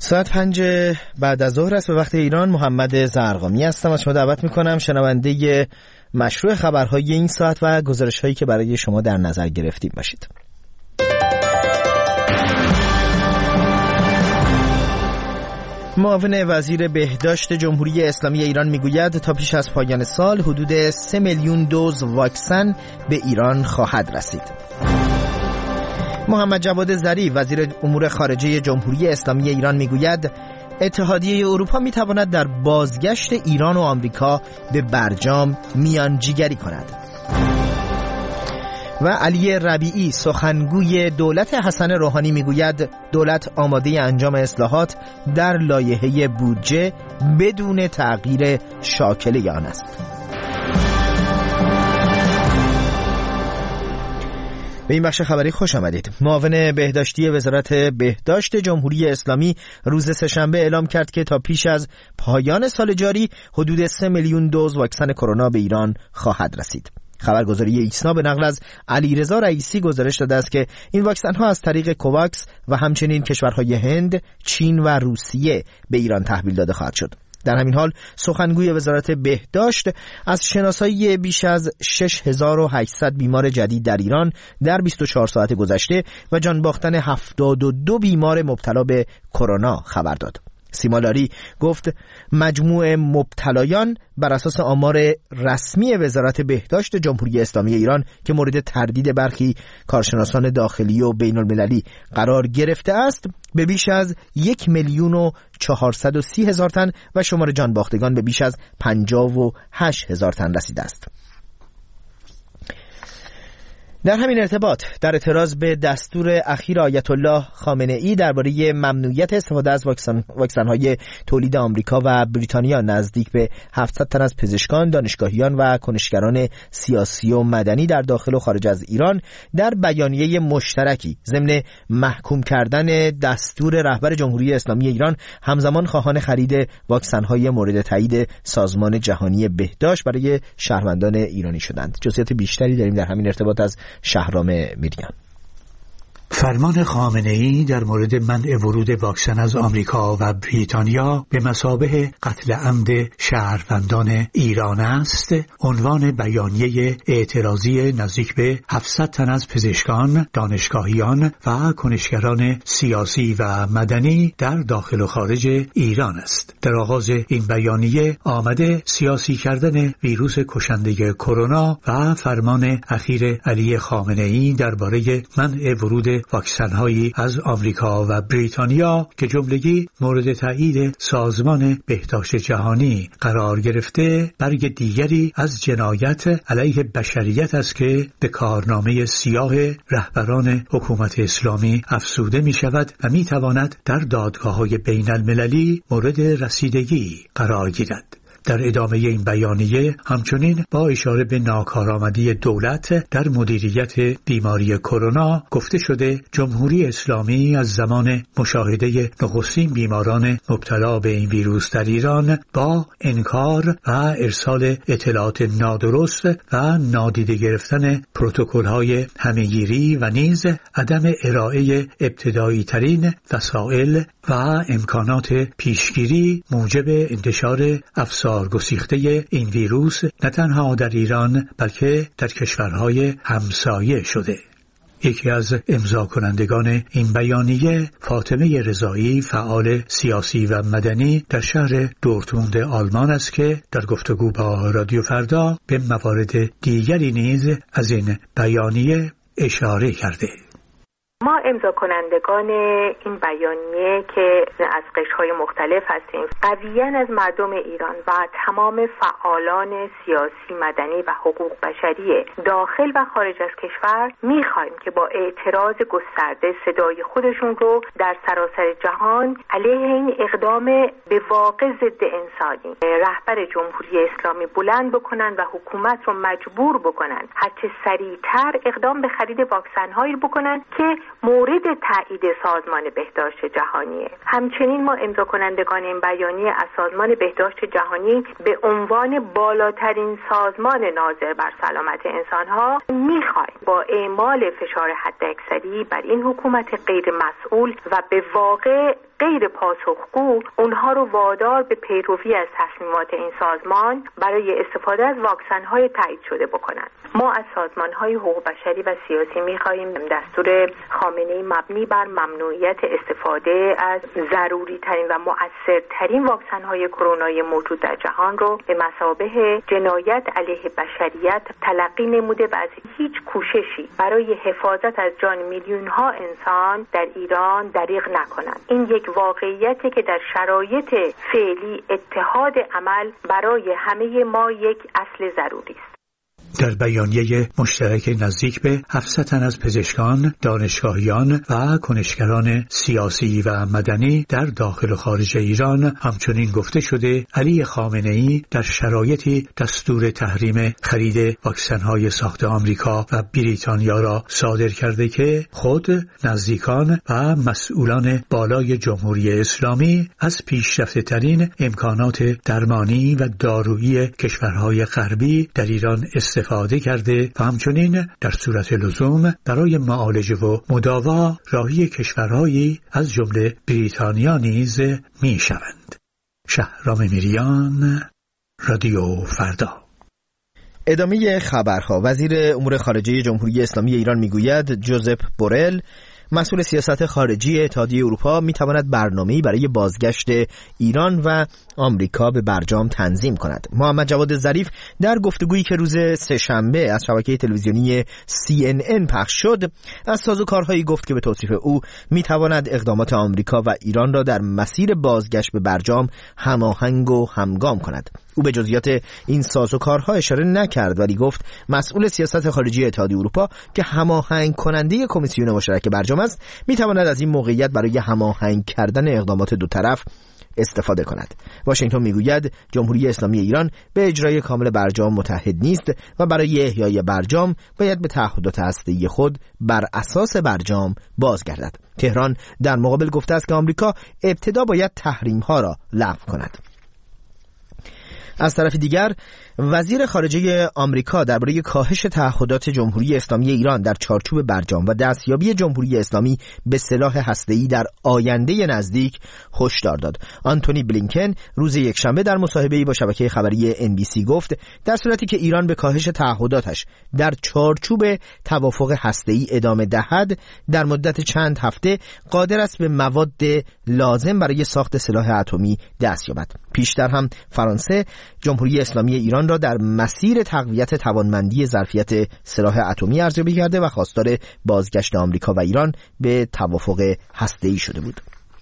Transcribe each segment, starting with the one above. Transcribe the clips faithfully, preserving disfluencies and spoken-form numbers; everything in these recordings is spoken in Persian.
ساعت پنج بعد از ظهر است به وقت ایران. محمد زرقامی هستم. از شما دعوت میکنم شنونده مشروع خبرهای این ساعت و گزارش هایی که برای شما در نظر گرفتیم باشید. معاون وزیر بهداشت جمهوری اسلامی ایران میگوید تا پیش از پایان سال حدود سه میلیون دوز واکسن به ایران خواهد رسید. محمد جواد ظریف وزیر امور خارجه جمهوری اسلامی ایران میگوید اتحادیه اروپا میتواند در بازگشت ایران و آمریکا به برجام میانجیگری کند. و علی ربیعی سخنگوی دولت حسن روحانی میگوید دولت آماده انجام اصلاحات در لایحه بودجه بدون تغییر شاکله آن است. به این بخش خبری خوش آمدید. معاون بهداشتی وزارت بهداشت جمهوری اسلامی روز سه‌شنبه اعلام کرد که تا پیش از پایان سال جاری حدود سه میلیون دوز واکسن کرونا به ایران خواهد رسید. خبرگزاری ایسنا به نقل از علیرضا رئیسی گزارش داده است که این واکسن ها از طریق کوواکس و همچنین کشورهای هند، چین و روسیه به ایران تحویل داده خواهد شد. در همین حال سخنگوی وزارت بهداشت از شناسایی بیش از شش هزار و هشتصد بیمار جدید در ایران در بیست و چهار ساعت گذشته و جان باختن هفتاد و دو بیمار مبتلا به کرونا خبر داد. سیما لاری گفت مجموع مبتلایان بر اساس آمار رسمی وزارت بهداشت جمهوری اسلامی ایران که مورد تردید برخی کارشناسان داخلی و بین المللی قرار گرفته است به بیش از یک میلیون و چهارصد و سی هزار تن و شمار جان باختگان به بیش از پنجاه و هشت هزار تن رسیده است. در همین ارتباط در اعتراض به دستور اخیر آیت الله خامنه ای درباره ممنوعیت استفاده از واکسن واکسن‌های تولید آمریکا و بریتانیا نزدیک به هفتصد تن از پزشکان، دانشگاهیان و کنشگران سیاسی و مدنی در داخل و خارج از ایران در بیانیه مشترکی ضمن محکوم کردن دستور رهبر جمهوری اسلامی ایران همزمان خواهان خرید واکسن‌های مورد تایید سازمان جهانی بهداشت برای شهروندان ایرانی شدند. جزئیات بیشتری داریم در همین ارتباط از شهرام میریان. فرمان خامنه‌ای در مورد منع ورود واکسن از آمریکا و بریتانیا به مثابه قتل عمد شهروندان ایران است. عنوان بیانیه اعتراضی نزدیک به هفتصد تن از پزشکان، دانشگاهیان و کنشگران سیاسی و مدنی در داخل و خارج ایران است. در آغاز این بیانیه آمده سیاسی کردن ویروس کشنده کرونا و فرمان اخیر علی خامنه‌ای درباره منع ورود واکسن‌هایی از آمریکا و بریتانیا که جملگی مورد تایید سازمان بهداشت جهانی قرار گرفته برگ دیگری از جنایت علیه بشریت است که به کارنامه سیاه رهبران حکومت اسلامی افزوده می شود و می تواند در دادگاه‌های بین المللی مورد رسیدگی قرار گیرد. در ادامه این بیانیه همچنین با اشاره به ناکارآمدی دولت در مدیریت بیماری کرونا گفته شده جمهوری اسلامی از زمان مشاهده نخستین بیماران مبتلا به این ویروس در ایران با انکار و ارسال اطلاعات نادرست و نادیده گرفتن پروتکل‌های همه‌گیری و نیز عدم ارائه ابتدایی ترین وسایل و امکانات پیشگیری موجب انتشار افسار گسیخته این ویروس نه تنها در ایران بلکه در کشورهای همسایه شده. یکی از امضا کنندگان این بیانیه فاطمه رضایی فعال سیاسی و مدنی در شهر دورتموند آلمان است که در گفتگو با رادیو فردا به موارد دیگری نیز از این بیانیه اشاره کرده. ما امضا کنندگان این بیانیه که از قشرهای مختلف هستیم قویاً از مردم ایران و تمام فعالان سیاسی، مدنی و حقوق بشری داخل و خارج از کشور میخوایم که با اعتراض گسترده صدای خودشون رو در سراسر جهان علیه این اقدام به واقع ضد انسانی رهبر جمهوری اسلامی بلند بکنن و حکومت رو مجبور بکنن هرچه سریعتر اقدام به خرید واکسن هایی بکنن که مورد تایید سازمان بهداشت جهانیه. همچنین ما امضا کنندگان این بیانیه از سازمان بهداشت جهانی به عنوان بالاترین سازمان ناظر بر سلامت انسان‌ها می‌خوایم با اعمال فشار حداکثری بر این حکومت غیر مسئول و به واقع غیر پاسخگو اونها رو وادار به پیروی از تصمیمات این سازمان برای استفاده از واکسن‌های تایید شده بکنند. ما از سازمان‌های حقوق بشری و سیاسی می‌خواهیم دستور خامنه‌ای مبنی بر ممنوعیت استفاده از ضروری‌ترین و مؤثرترین واکسن‌های کرونایی موجود در جهان رو به مثابه جنایت علیه بشریت تلقی نموده و از هیچ کوششی برای حفاظت از جان میلیون‌ها انسان در ایران دریغ نکنند. این یک واقعیتی که در شرایط فعلی اتحاد عمل برای همه ما یک اصل ضروری است. در بیانیه مشترک نزدیک به هفتصد تن از پزشکان، دانشگاهیان و کنشگران سیاسی و مدنی در داخل و خارج ایران همچنین گفته شده علی خامنه‌ای در شرایطی دستور تحریم خرید واکسن‌های ساخت آمریکا و بریتانیا را صادر کرده که خود، نزدیکان و مسئولان بالای جمهوری اسلامی از پیشرفته‌ترین امکانات درمانی و دارویی کشورهای غربی در ایران استفاده استفاده کرده و همچنین در صورت لزوم برای معالجه و مداوا راهی کشورهایی از جمله بریتانیا نیز می شوند. شهرام میریان، رادیو فردا. ادامه خبرها. وزیر امور خارجه جمهوری اسلامی ایران میگوید جوزپ بورل، مسئول سیاست خارجی اتحادیه اروپا، میتواند برنامه‌ای برای بازگشت ایران و آمریکا به برجام تنظیم کند. محمد جواد ظریف در گفتگویی که روز سه‌شنبه از شبکه تلویزیونی سی ان ان پخش شد، از سازوکارهایی گفت که به توصیف او میتواند اقدامات آمریکا و ایران را در مسیر بازگشت به برجام هماهنگ و همگام کند. او به جزئیات این سازوکارها اشاره نکرد، ولی گفت مسئول سیاست خارجی اتحادیه اروپا که هماهنگ کننده کمیسیون مشترک برجام است، میتواند از این موقعیت برای هماهنگ کردن اقدامات دو طرف استفاده کند. واشنگتن میگوید جمهوری اسلامی ایران به اجرای کامل برجام متحد نیست و برای احیای برجام باید به تعهدات هسته‌ای خود بر اساس برجام بازگردد. تهران در مقابل گفته است که آمریکا ابتدا باید تحریم‌ها را لغو کند. از طرف دیگر وزیر خارجه آمریکا درباره کاهش تعهدات جمهوری اسلامی ایران در چارچوب برجام و دستیابی جمهوری اسلامی به سلاح هسته‌ای در آینده نزدیک هشدار داد. آنتونی بلینکن روز یکشنبه در مصاحبه‌ای با شبکه خبری ان بی سی گفت در صورتی که ایران به کاهش تعهداتش در چارچوب توافق هسته‌ای ادامه دهد، در مدت چند هفته قادر است به مواد لازم برای ساخت سلاح اتمی دست یابد. پیشتر هم فرانسه جمهوری اسلامی ایران را در مسیر تقویت توانمندی ظرفیت سلاح اتمی ارزیابی کرده و خواستار بازگشت آمریکا و ایران به توافق هسته‌ای شده بود.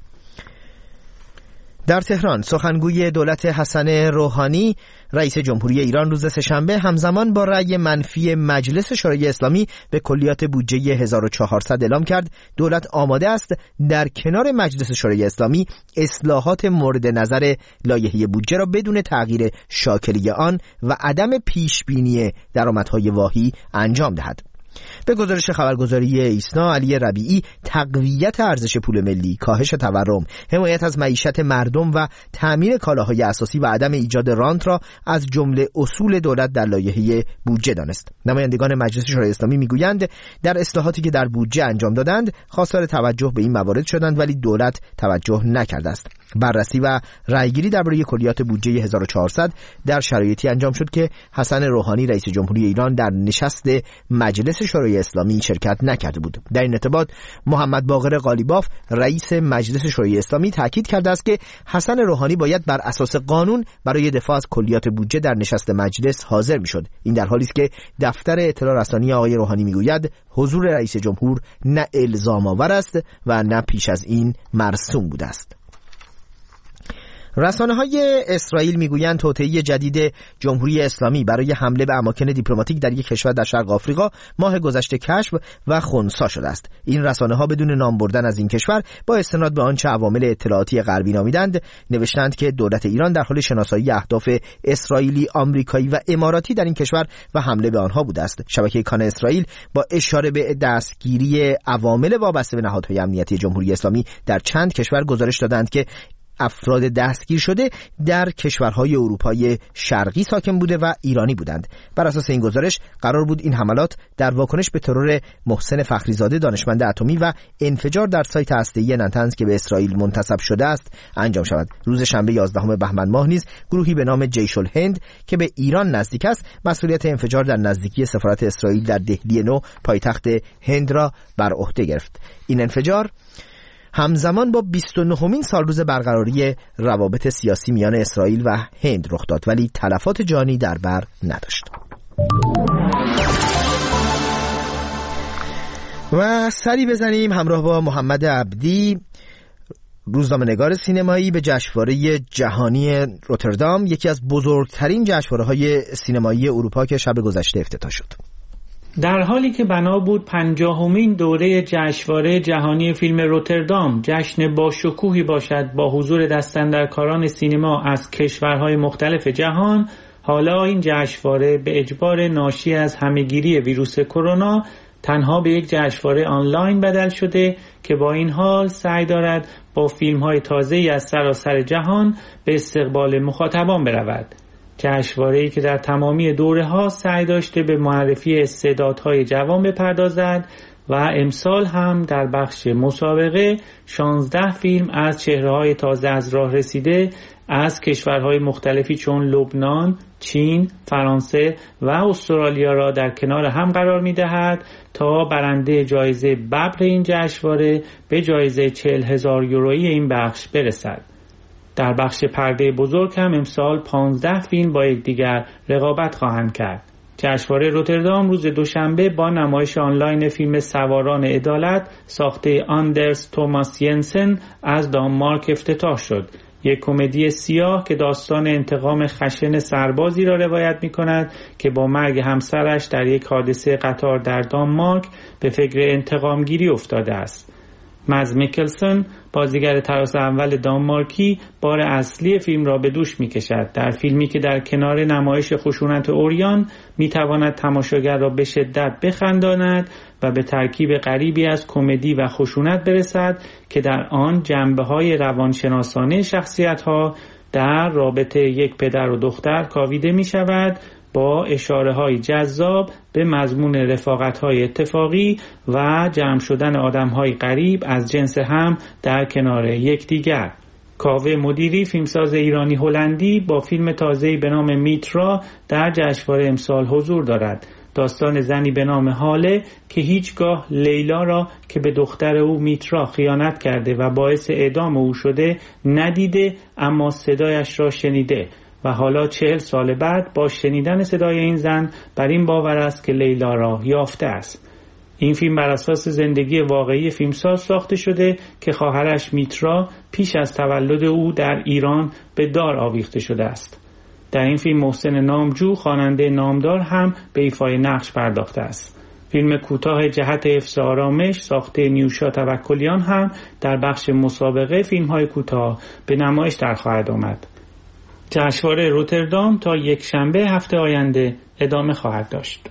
در تهران سخنگوی دولت حسن روحانی رئیس جمهوری ایران روز سه‌شنبه همزمان با رأی منفی مجلس شورای اسلامی به کلیات بودجه هزار و چهارصد اعلام کرد دولت آماده است در کنار مجلس شورای اسلامی اصلاحات مورد نظر لایحه بودجه را بدون تغییر شاکله آن و عدم پیشبینی درآمدهای واهی انجام دهد. به گزارش خبرگزاری ایسنا، علی ربیعی تقویت ارزش پول ملی، کاهش تورم، حمایت از معیشت مردم و تأمین کالاهای اساسی و عدم ایجاد رانت را از جمله اصول دولت در لایحه بودجه دانست. نمایندگان مجلس شورای اسلامی میگویند در اصلاحاتی که در بودجه انجام دادند خواستار توجه به این موارد شدند، ولی دولت توجه نکرده است. بررسی و رأیگیری درباره کلیات بودجه هزار و چهارصد در شرایطی انجام شد که حسن روحانی رئیس جمهوری ایران در نشست مجلس شورای اسلامی شرکت نکرده بود. در این ارتباط محمد باقر قالیباف رئیس مجلس شورای اسلامی تاکید کرده است که حسن روحانی باید بر اساس قانون برای دفاع از کلیات بودجه در نشست مجلس حاضر میشد. این در حالی است که دفتر اطلاع رسانی آقای روحانی میگوید حضور رئیس جمهور نه الزام آور است و نه پیش از این مرسوم بوده است. رسانه‌های اسرائیل میگویند توطئه جدید جمهوری اسلامی برای حمله به اماکن دیپلماتیک در یک کشور در شرق آفریقا ماه گذشته کشف و خنثی شده است. این رسانه‌ها بدون نام بردن از این کشور با استناد به آنچه عوامل اطلاعاتی غربی نامیدند نوشتند که دولت ایران در حال شناسایی اهداف اسرائیلی، آمریکایی و اماراتی در این کشور و حمله به آنها بوده است. شبکه کان اسرائیل با اشاره به دستگیری عوامل وابسته به نهادهای امنیتی جمهوری اسلامی در چند کشور گزارش دادند که افراد دستگیر شده در کشورهای اروپای شرقی ساکن بوده و ایرانی بودند. بر اساس این گزارش قرار بود این حملات در واکنش به ترور محسن فخریزاده دانشمند اتمی و انفجار در سایت هسته‌ای نتنز که به اسرائیل منتسب شده است انجام شود. روز شنبه یازدهم بهمن ماه نیز گروهی به نام جیش الهند که به ایران نزدیک است مسئولیت انفجار در نزدیکی سفارت اسرائیل در دهلی نو پایتخت هند را بر عهده گرفت. این انفجار همزمان با بیست و نهمین سالروز برقراری روابط سیاسی میان اسرائیل و هند رخ داد ولی تلفات جانی در بر نداشت. و سری بزنیم همراه با محمد عبدی، روزنامه‌نگار سینمایی، به جشنواره جهانی روتردام، یکی از بزرگترین جشنواره‌های سینمایی اروپا که شب گذشته افتتاح شد. در حالی که بنا بود پنجاهمین دوره جشنواره جهانی فیلم روتردام جشن با شکوهی باشد با حضور دستاندرکاران سینما از کشورهای مختلف جهان، حالا این جشنواره به اجبار ناشی از همهگیری ویروس کرونا تنها به یک جشنواره آنلاین بدل شده که با این حال سعی دارد با فیلم‌های تازه‌ای از سراسر جهان به استقبال مخاطبان برود. جشنواره‌ای که در تمامی دوره‌ها سعی داشته به معرفی استعدادهای جوان بپردازد و امسال هم در بخش مسابقه شانزده فیلم از چهره‌های تازه از راه رسیده از کشورهای مختلفی چون لبنان، چین، فرانسه و استرالیا را در کنار هم قرار می‌دهد تا برنده جایزه ببر این جشنواره به جایزه چهل هزار یورویی این بخش برسد. در بخش پرده بزرگ هم امسال پانزده فیلم با یکدیگر رقابت خواهند کرد. جشنواره روتردام روز دوشنبه با نمایش آنلاین فیلم سواران عدالت ساخته آندرس توماس ینسن از دانمارک افتتاح شد. یک کمدی سیاه که داستان انتقام خشن سربازی را روایت می کند که با مرگ همسرش در یک حادثه قطار در دانمارک به فکر انتقامگیری افتاده است. مز میکلسن بازیگر تراس اول دانمارکی بار اصلی فیلم را به دوش می کشد. در فیلمی که در کنار نمایش خشونت اوریان می تواند تماشاگر را به شدت بخنداند و به ترکیب غریبی از کمدی و خشونت برسد که در آن جنبه‌های روانشناسانه شخصیت‌ها در رابطه یک پدر و دختر کاویده می شود با اشاره‌های جذاب به مضمون رفاقت‌های اتفاقی و جمع شدن آدم‌های غریب از جنس هم در کنار یکدیگر. کاوه مدیری، فیلمساز ایرانی هلندی، با فیلم تازه‌ای به نام میترا در جشنواره امسال حضور دارد. داستان زنی به نام هاله که هیچگاه لیلا را که به دختر او میترا خیانت کرده و باعث اعدام او شده ندیده، اما صدایش را شنیده و حالا چهل سال بعد با شنیدن صدای این زن بر این باور است که لیلا را یافته است. این فیلم بر اساس زندگی واقعی فیلمساز ساخته شده که خواهرش میترا پیش از تولد او در ایران به دار آویخته شده است. در این فیلم محسن نامجو، خواننده نامدار، هم به ایفای نقش پرداخته است. فیلم کوتاه جهت حفظ آرامش ساخته نیوشا توکلیان هم در بخش مسابقه فیلم‌های کوتاه به نمایش در خواهد آمد. جشنواره روتردام تا یک شنبه هفته آینده ادامه خواهد داشت.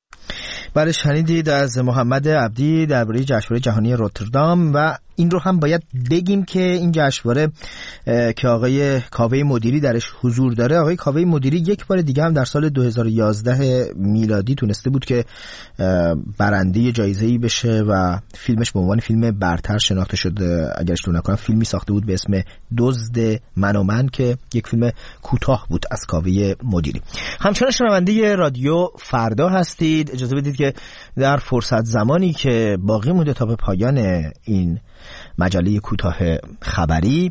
بله، شنیدید از محمد عبدی درباره جشنواره جهانی روتردام و این رو هم باید بگیم که این جشنواره که آقای کاوه مدیری درش حضور داره، آقای کاوه مدیری یک بار دیگه هم در سال دو هزار و یازده میلادی تونسته بود که برنده جایزه‌ای بشه و فیلمش به عنوان فیلم برتر شناخته شده. اگر اشتباه نکنم فیلمی ساخته بود به اسم دزد من و من که یک فیلم کوتاه بود از کاوه مدیری. همچنان شنونده رادیو فردا هستید. اجازه بدید که در فرصت زمانی که باقی مونده تا به پایان این مجله کوتاه خبری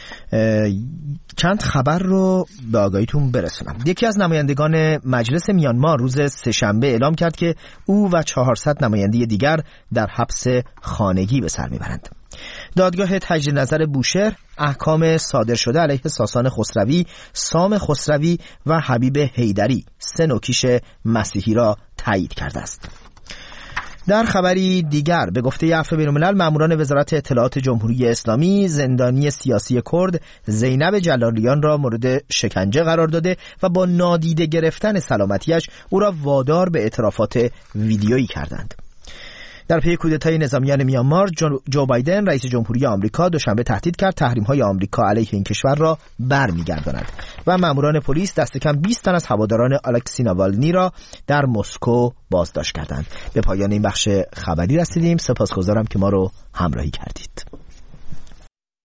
چند خبر رو به آگاهیتون برسونم. یکی از نمایندگان مجلس میانمار روز سه‌شنبه اعلام کرد که او و چهارصد نماینده دیگر در حبس خانگی به سر میبرند. دادگاه تجدید نظر بوشهر احکام صادر شده علیه ساسان خسروی، سام خسروی و حبیب حیدری، سه نوکیش مسیحی را تایید کرده است. در خبری دیگر به گفته عفو بین‌الملل، ماموران وزارت اطلاعات جمهوری اسلامی زندانی سیاسی کرد زینب جلالیان را مورد شکنجه قرار داده و با نادیده گرفتن سلامتیش او را وادار به اعترافات ویدیویی کردند. در پی کودتای نظامیان میانمار، جو, جو بایدن رئیس جمهوری آمریکا دوشنبه تهدید کرد تحریم‌های آمریکا علیه این کشور را برمیگرداند و ماموران پلیس دست کم بیست تن از هواداران الکسی ناوالنی را در مسکو بازداشت کردند. به پایان این بخش خبری رسیدیم. سپاسگزارم که ما رو همراهی کردید.